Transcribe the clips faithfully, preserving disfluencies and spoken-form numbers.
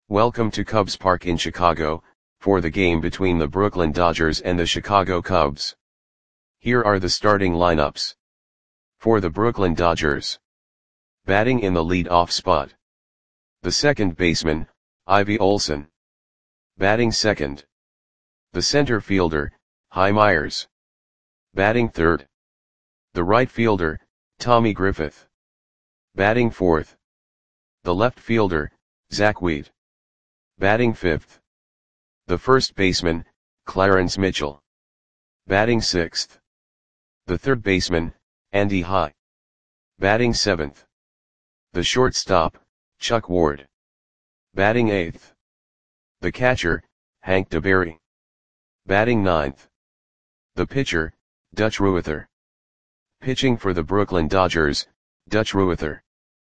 Welcome to Cubs Park in Chicago, for the game between the Brooklyn Dodgers and the Chicago Cubs. Here are the starting lineups. For the Brooklyn Dodgers. Batting in the lead-off spot. The second baseman, Ivy Olson. Batting second. The center fielder, Hy Myers. Batting third. The right fielder, Tommy Griffith. Batting fourth. The left fielder, Zach Wheat. Batting fifth. The first baseman, Clarence Mitchell. Batting sixth. The third baseman, Andy High. Batting seventh. The shortstop, Chuck Ward. Batting eighth. The catcher, Hank DeBerry. Batting ninth. The pitcher, Dutch Ruether. Pitching for the Brooklyn Dodgers, Dutch Ruether.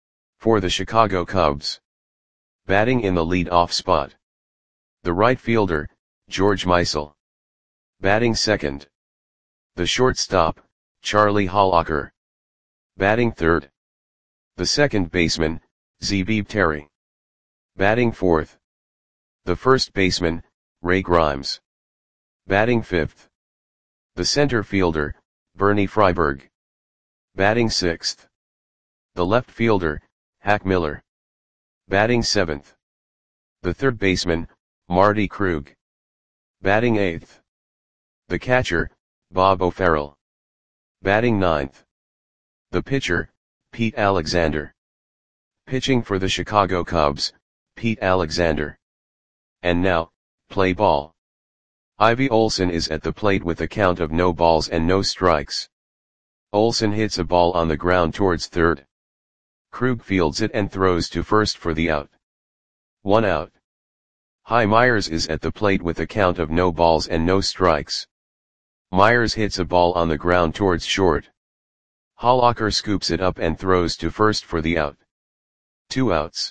For the Chicago Cubs. Batting in the lead-off spot. The right fielder, George Meisel. Batting second. The shortstop, Charlie Hollacker. Batting third. The second baseman, Zebib Terry. Batting fourth. The first baseman, Ray Grimes. Batting fifth. The center fielder, Bernie Freiberg. Batting sixth. The left fielder, Hack Miller. Batting seventh. The third baseman, Marty Krug. Batting eighth. The catcher, Bob O'Farrell. Batting ninth. The pitcher, Pete Alexander. Pitching for the Chicago Cubs, Pete Alexander. And now, play ball. Ivy Olson is at the plate with a count of no balls and no strikes. Olson hits a ball on the ground towards third. Krug fields it and throws to first for the out. One out. Hy Myers is at the plate with a count of no balls and no strikes. Myers hits a ball on the ground towards short. Hollacker scoops it up and throws to first for the out. Two outs.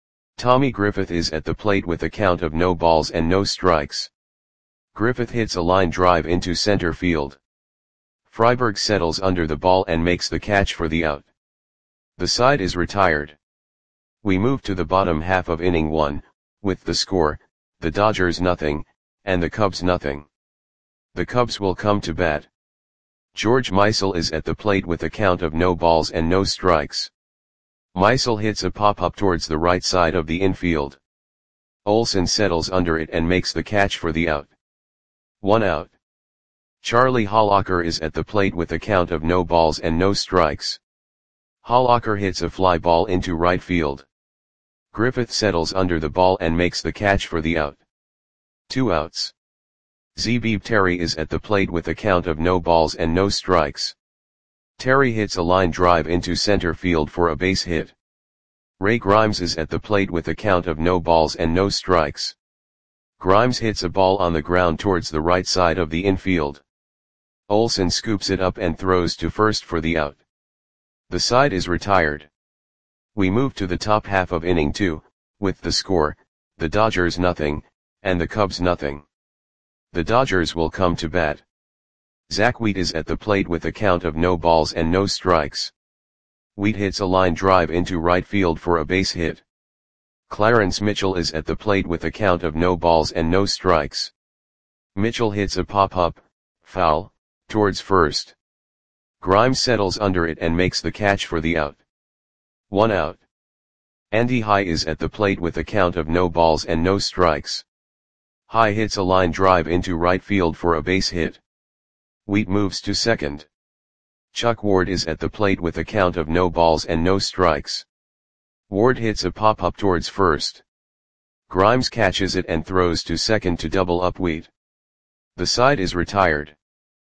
Tommy Griffith is at the plate with a count of no balls and no strikes. Griffith hits a line drive into center field. Freiberg settles under the ball and makes the catch for the out. The side is retired. We move to the bottom half of inning one, with the score, the Dodgers nothing, and the Cubs nothing. The Cubs will come to bat. George Meisel is at the plate with a count of no balls and no strikes. Meisel hits a pop-up towards the right side of the infield. Olson settles under it and makes the catch for the out. One out. Charlie Hollacker is at the plate with a count of no balls and no strikes. Hollacker hits a fly ball into right field. Griffith settles under the ball and makes the catch for the out. Two outs. Zebib Terry is at the plate with a count of no balls and no strikes. Terry hits a line drive into center field for a base hit. Ray Grimes is at the plate with a count of no balls and no strikes. Grimes hits a ball on the ground towards the right side of the infield. Olson scoops it up and throws to first for the out. The side is retired. We move to the top half of inning two, with the score, the Dodgers nothing, and the Cubs nothing. The Dodgers will come to bat. Zach Wheat is at the plate with a count of no balls and no strikes. Wheat hits a line drive into right field for a base hit. Clarence Mitchell is at the plate with a count of no balls and no strikes. Mitchell hits a pop-up, foul, towards first. Grimes settles under it and makes the catch for the out. One out. Andy High is at the plate with a count of no balls and no strikes. High hits a line drive into right field for a base hit. Wheat moves to second. Chuck Ward is at the plate with a count of no balls and no strikes. Ward hits a pop-up towards first. Grimes catches it and throws to second to double up Wheat. The side is retired.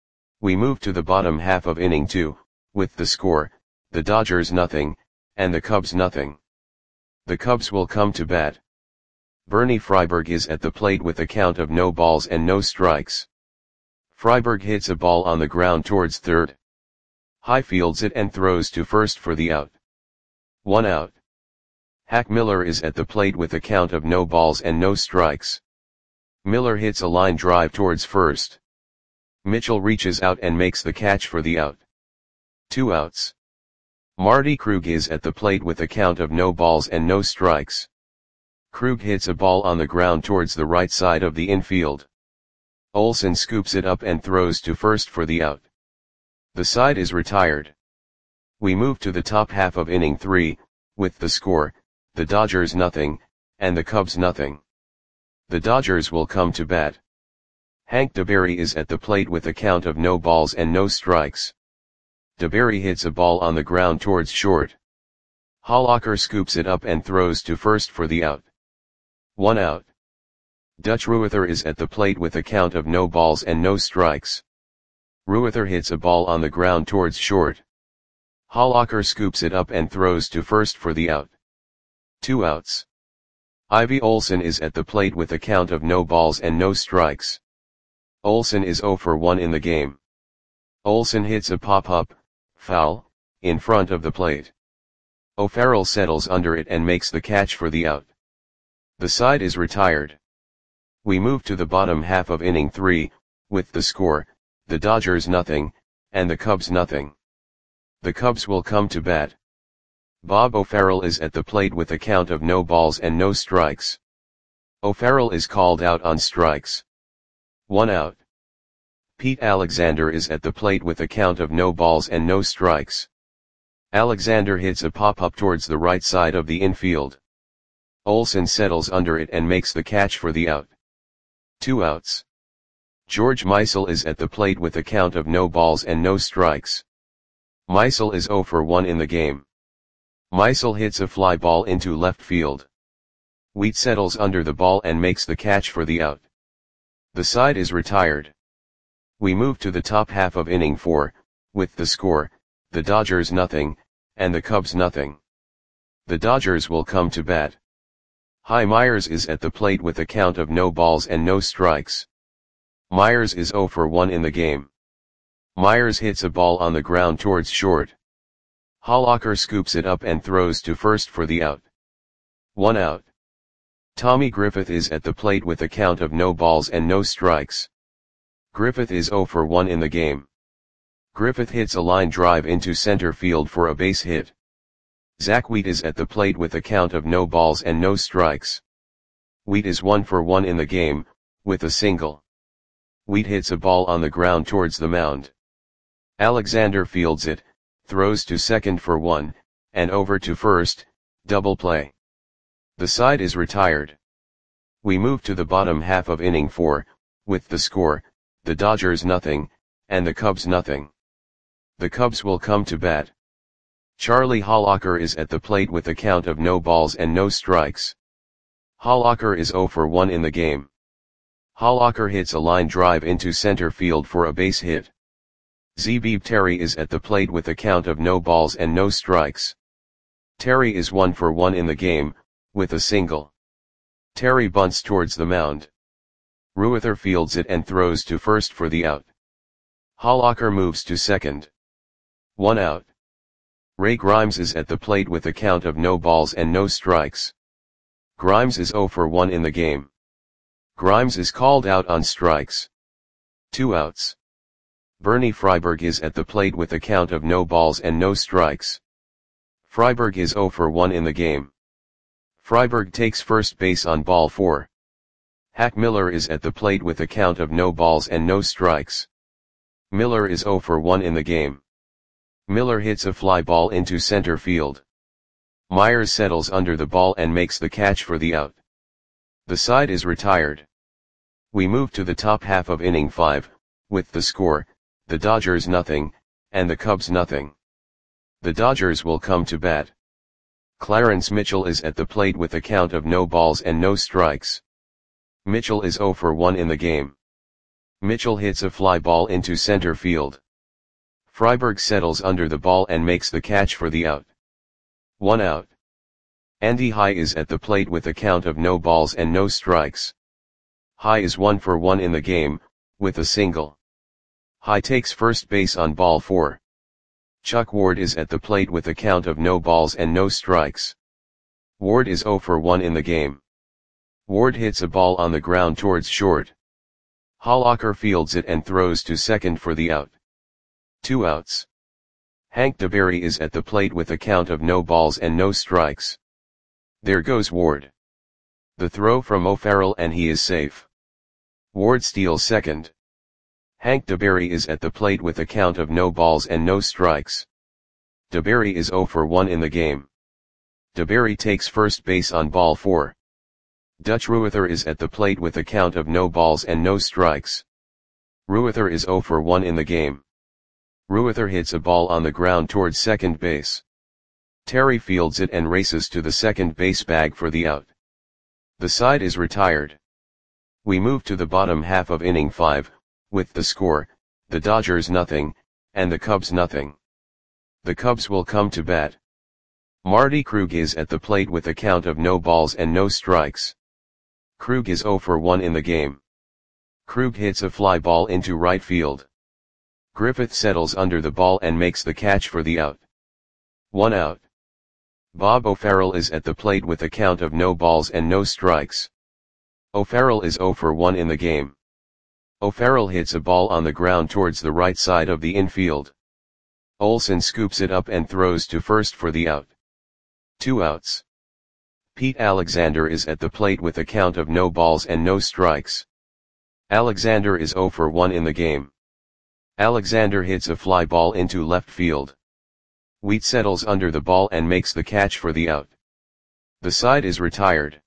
We move to the bottom half of inning two, with the score, the Dodgers nothing, and the Cubs nothing. The Cubs will come to bat. Bernie Freiberg is at the plate with a count of no balls and no strikes. Freiberg hits a ball on the ground towards third. High fields it and throws to first for the out. One out. Hack Miller is at the plate with a count of no balls and no strikes. Miller hits a line drive towards first. Mitchell reaches out and makes the catch for the out. Two outs. Marty Krug is at the plate with a count of no balls and no strikes. Krug hits a ball on the ground towards the right side of the infield. Olsen scoops it up and throws to first for the out. The side is retired. We move to the top half of inning three, with the score, the Dodgers nothing, and the Cubs nothing. The Dodgers will come to bat. Hank DeBerry is at the plate with a count of no balls and no strikes. DeBerry hits a ball on the ground towards short. Hollacker scoops it up and throws to first for the out. One out. Dutch Ruether is at the plate with a count of no balls and no strikes. Ruether hits a ball on the ground towards short. Hollacker scoops it up and throws to first for the out. Two outs. Ivy Olsen is at the plate with a count of no balls and no strikes. Olsen is oh for one in the game. Olsen hits a pop-up, foul, in front of the plate. O'Farrell settles under it and makes the catch for the out. The side is retired. We move to the bottom half of inning three, with the score, the Dodgers nothing, and the Cubs nothing. The Cubs will come to bat. Bob O'Farrell is at the plate with a count of no balls and no strikes. O'Farrell is called out on strikes. One out. Pete Alexander is at the plate with a count of no balls and no strikes. Alexander hits a pop-up towards the right side of the infield. Olsen settles under it and makes the catch for the out. Two outs. George Meisel is at the plate with a count of no balls and no strikes. Meisel is oh for one in the game. Meisel hits a fly ball into left field. Wheat settles under the ball and makes the catch for the out. The side is retired. We move to the top half of inning four, with the score, the Dodgers nothing, and the Cubs nothing. The Dodgers will come to bat. Hy Myers is at the plate with a count of no balls and no strikes. Myers is oh for one in the game. Myers hits a ball on the ground towards short. Hollacker scoops it up and throws to first for the out. One out. Tommy Griffith is at the plate with a count of no balls and no strikes. Griffith is oh for one in the game. Griffith hits a line drive into center field for a base hit. Zach Wheat is at the plate with a count of no balls and no strikes. Wheat is one for one in the game, with a single. Wheat hits a ball on the ground towards the mound. Alexander fields it, throws to second for one, and over to first, double play. The side is retired. We move to the bottom half of inning four, with the score, the Dodgers nothing, and the Cubs nothing. The Cubs will come to bat. Charlie Hollacker is at the plate with a count of no balls and no strikes. Hollacker is oh for one in the game. Hollacker hits a line drive into center field for a base hit. Zebib Terry is at the plate with a count of no balls and no strikes. Terry is one for one in the game, with a single. Terry bunts towards the mound. Ruether fields it and throws to first for the out. Hollacker moves to second. One out. Ray Grimes is at the plate with a count of no balls and no strikes. Grimes is oh for one in the game. Grimes is called out on strikes. Two outs. Bernie Freiberg is at the plate with a count of no balls and no strikes. Freiberg is oh for one in the game. Freiberg takes first base on ball four. Hack Miller is at the plate with a count of no balls and no strikes. Miller is oh for one in the game. Miller hits a fly ball into center field. Myers settles under the ball and makes the catch for the out. The side is retired. We move to the top half of inning five, with the score, the Dodgers nothing, and the Cubs nothing. The Dodgers will come to bat. Clarence Mitchell is at the plate with a count of no balls and no strikes. Mitchell is oh for one in the game. Mitchell hits a fly ball into center field. Freiberg settles under the ball and makes the catch for the out. One out. Andy High is at the plate with a count of no balls and no strikes. High is one for one in the game, with a single. High takes first base on ball four. Chuck Ward is at the plate with a count of no balls and no strikes. Ward is oh for one in the game. Ward hits a ball on the ground towards short. Hollacker fields it and throws to second for the out. Two outs. Hank DeBerry is at the plate with a count of no balls and no strikes. There goes Ward. The throw from O'Farrell and he is safe. Ward steals second. Hank DeBerry is at the plate with a count of no balls and no strikes. DeBerry is zero for one in the game. DeBerry takes first base on ball four. Dutch Ruether is at the plate with a count of no balls and no strikes. Ruether is zero for one in the game. Ruether hits a ball on the ground towards second base. Terry fields it and races to the second base bag for the out. The side is retired. We move to the bottom half of inning five, with the score, the Dodgers nothing, and the Cubs nothing. The Cubs will come to bat. Marty Krug is at the plate with a count of no balls and no strikes. Krug is zero for one in the game. Krug hits a fly ball into right field. Griffith settles under the ball and makes the catch for the out. One out. Bob O'Farrell is at the plate with a count of no balls and no strikes. O'Farrell is zero for one in the game. O'Farrell hits a ball on the ground towards the right side of the infield. Olson scoops it up and throws to first for the out. Two outs. Pete Alexander is at the plate with a count of no balls and no strikes. Alexander is zero for one in the game. Alexander hits a fly ball into left field. Wheat settles under the ball and makes the catch for the out. The side is retired.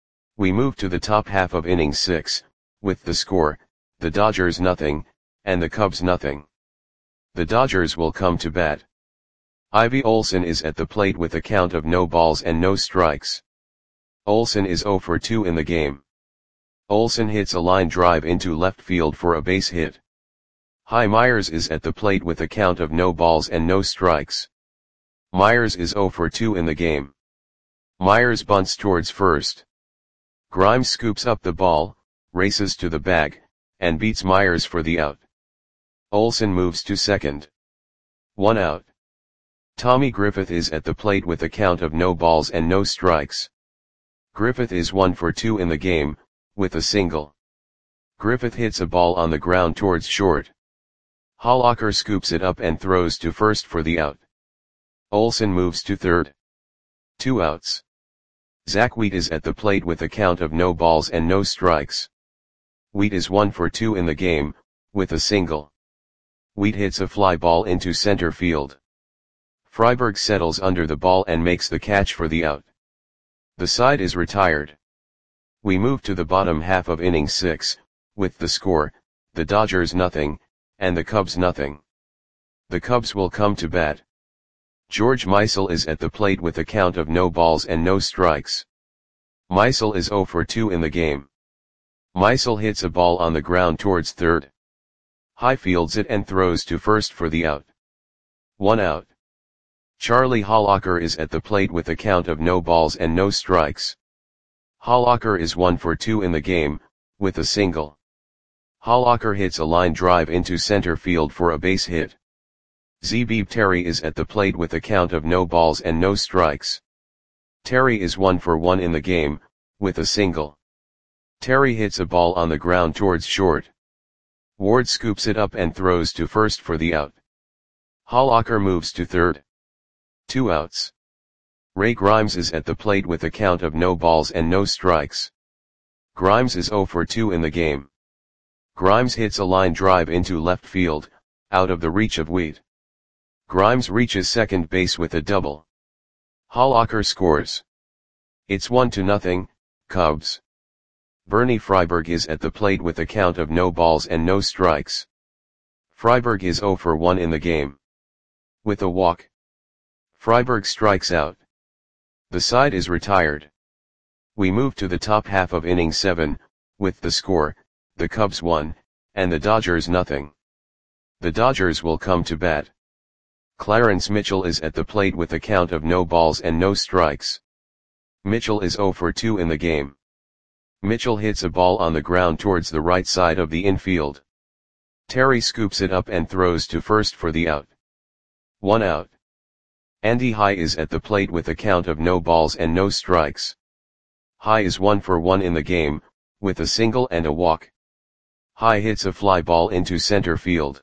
We move to the top half of inning six, with the score, the Dodgers nothing, and the Cubs nothing. The Dodgers will come to bat. Ivy Olson is at the plate with a count of no balls and no strikes. Olson is zero for two in the game. Olson hits a line drive into left field for a base hit. Hy Myers is at the plate with a count of no balls and no strikes. Myers is zero for two in the game. Myers bunts towards first. Grimes scoops up the ball, races to the bag, and beats Myers for the out. Olson moves to second. One out. Tommy Griffith is at the plate with a count of no balls and no strikes. Griffith is one for two in the game, with a single. Griffith hits a ball on the ground towards short. Hollacker scoops it up and throws to first for the out. Olson moves to third. Two outs. Zach Wheat is at the plate with a count of no balls and no strikes. Wheat is one for two in the game, with a single. Wheat hits a fly ball into center field. Freiberg settles under the ball and makes the catch for the out. The side is retired. We move to the bottom half of inning six, with the score, the Dodgers nothing, and the Cubs nothing. The Cubs will come to bat. George Meisel is at the plate with a count of no balls and no strikes. Meisel is zero for two in the game. Meisel hits a ball on the ground towards third. High fields it and throws to first for the out. One out. Charlie Hollacker is at the plate with a count of no balls and no strikes. Hollacker is one for two in the game, with a single. Hollacker hits a line drive into center field for a base hit. Zebib Terry is at the plate with a count of no balls and no strikes. Terry is one for one in the game, with a single. Terry hits a ball on the ground towards short. Ward scoops it up and throws to first for the out. Hollacker moves to third. Two outs. Ray Grimes is at the plate with a count of no balls and no strikes. Grimes is zero for two in the game. Grimes hits a line drive into left field, out of the reach of Wheat. Grimes reaches second base with a double. Hollacker scores. It's one to nothing, Cubs. Bernie Freiberg is at the plate with a count of no balls and no strikes. Freiberg is zero for one in the game. With a walk, Freiberg strikes out. The side is retired. We move to the top half of inning seven, with the score, the Cubs one, and the Dodgers nothing. The Dodgers will come to bat. Clarence Mitchell is at the plate with a count of no balls and no strikes. Mitchell is zero for two in the game. Mitchell hits a ball on the ground towards the right side of the infield. Terry scoops it up and throws to first for the out. One out. Andy High is at the plate with a count of no balls and no strikes. High is one for one in the game, with a single and a walk. High hits a fly ball into center field.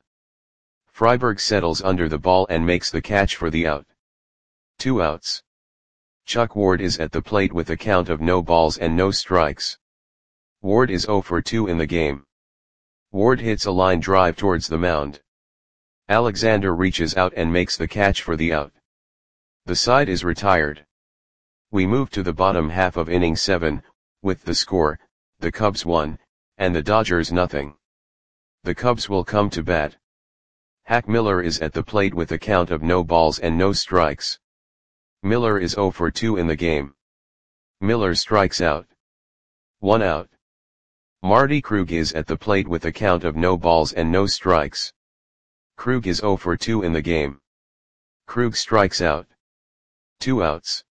Freiberg settles under the ball and makes the catch for the out. Two outs. Chuck Ward is at the plate with a count of no balls and no strikes. Ward is zero for two in the game. Ward hits a line drive towards the mound. Alexander reaches out and makes the catch for the out. The side is retired. We move to the bottom half of inning seven, with the score, the Cubs one, and the Dodgers nothing. The Cubs will come to bat. Hack Miller is at the plate with a count of no balls and no strikes. Miller is zero for two in the game. Miller strikes out. One out. Marty Krug is at the plate with a count of no balls and no strikes. Krug is zero for two in the game. Krug strikes out. Two outs.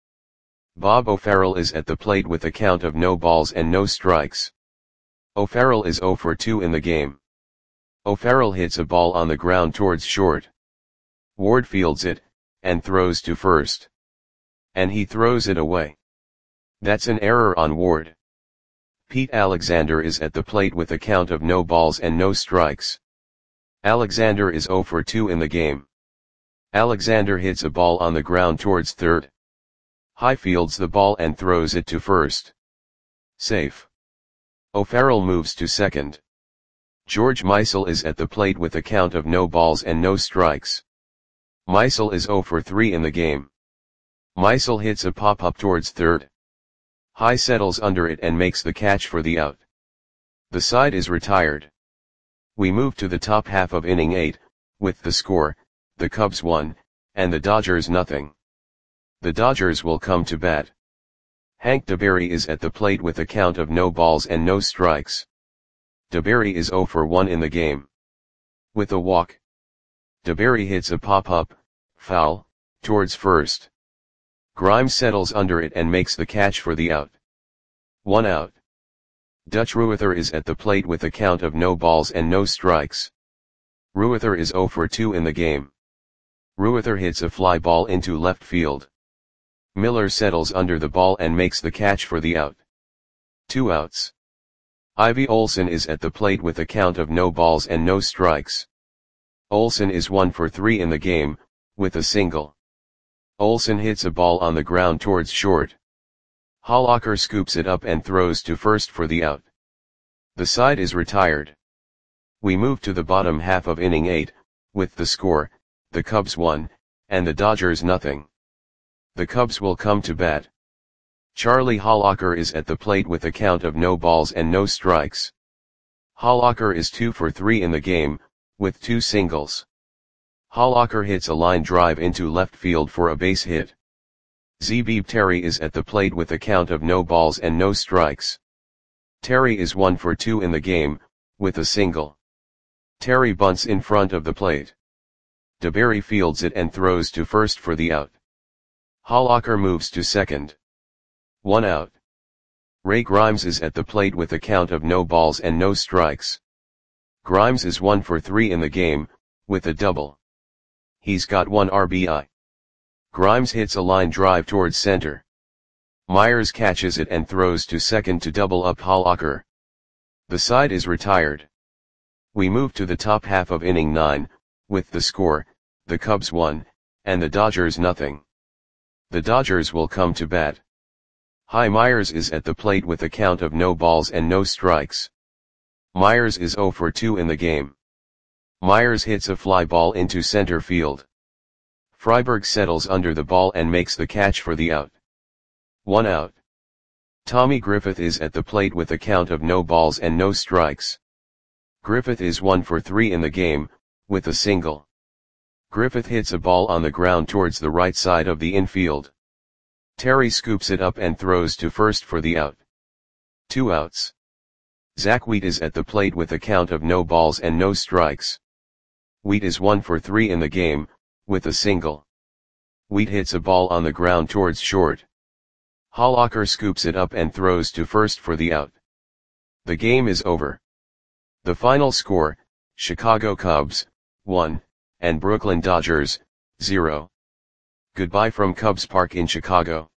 Bob O'Farrell is at the plate with a count of no balls and no strikes. O'Farrell is zero for two in the game. O'Farrell hits a ball on the ground towards short. Ward fields it, and throws to first. And he throws it away. That's an error on Ward. Pete Alexander is at the plate with a count of no balls and no strikes. Alexander is zero for two in the game. Alexander hits a ball on the ground towards third. High fields the ball and throws it to first. Safe. O'Farrell moves to second. George Meisel is at the plate with a count of no balls and no strikes. Meisel is zero for three in the game. Meisel hits a pop-up towards third. High settles under it and makes the catch for the out. The side is retired. We move to the top half of inning eight, with the score, the Cubs one, and the Dodgers nothing. The Dodgers will come to bat. Hank DeBerry is at the plate with a count of no balls and no strikes. DeBerry is zero for one in the game. With a walk. DeBerry hits a pop-up, foul, towards first. Grimes settles under it and makes the catch for the out. One out. Dutch Ruether is at the plate with a count of no balls and no strikes. Ruether is zero for two in the game. Ruether hits a fly ball into left field. Miller settles under the ball and makes the catch for the out. Two outs. Ivy Olson is at the plate with a count of no balls and no strikes. Olson is one for three in the game, with a single. Olson hits a ball on the ground towards short. Hollacker scoops it up and throws to first for the out. The side is retired. We move to the bottom half of inning eight, with the score, the Cubs one, and the Dodgers nothing. The Cubs will come to bat. Charlie Hollacker is at the plate with a count of no balls and no strikes. Hollacker is two for three in the game, with two singles. Hollacker hits a line drive into left field for a base hit. Zeebeeb Terry is at the plate with a count of no balls and no strikes. Terry is one for two in the game, with a single. Terry bunts in front of the plate. DeBerry fields it and throws to first for the out. Hollacker moves to second. One out. Ray Grimes is at the plate with a count of no balls and no strikes. Grimes is one for three in the game, with a double. He's got one R B I. Grimes hits a line drive towards center. Myers catches it and throws to second to double up Hollacker. The side is retired. We move to the top half of inning nine, with the score, the Cubs one, and the Dodgers nothing. The Dodgers will come to bat. Hy Myers is at the plate with a count of no balls and no strikes. Myers is zero for two in the game. Myers hits a fly ball into center field. Freiberg settles under the ball and makes the catch for the out. One out. Tommy Griffith is at the plate with a count of no balls and no strikes. Griffith is one for three in the game, with a single. Griffith hits a ball on the ground towards the right side of the infield. Terry scoops it up and throws to first for the out. Two outs. Zach Wheat is at the plate with a count of no balls and no strikes. Wheat is one for three in the game, with a single. Wheat hits a ball on the ground towards short. Hollacker scoops it up and throws to first for the out. The game is over. The final score, Chicago Cubs, one, and Brooklyn Dodgers, zero. Goodbye from Cubs Park in Chicago.